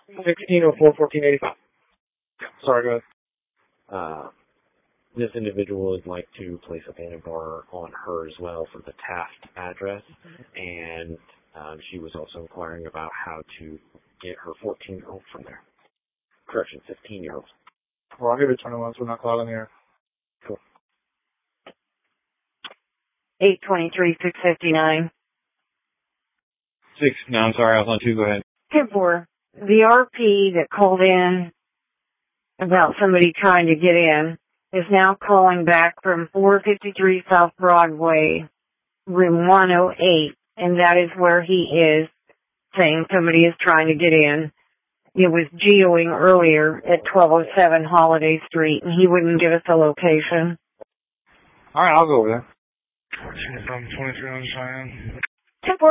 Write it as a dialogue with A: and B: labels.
A: 1604-1485. Sorry, go ahead.
B: This individual would like to place a panic bar on her as well for the Taft address, and she was also inquiring about how to get her 14-year-old from there. Correction, 15-year-old.
A: Well, I'll give it 21, so we're not clogging the air.
B: Cool.
C: 823-659.
A: 6, no, I'm sorry, I was on 2, go ahead.
C: 10-4. The RP that called in about somebody trying to get in is now calling back from 453 South Broadway, room 108, and that is where he is, saying somebody is trying to get in. It was geoing earlier at 1207 Holiday Street, and he wouldn't give us a location.
A: All right, I'll go over there.
D: 23 on Cheyenne.
C: 10-4.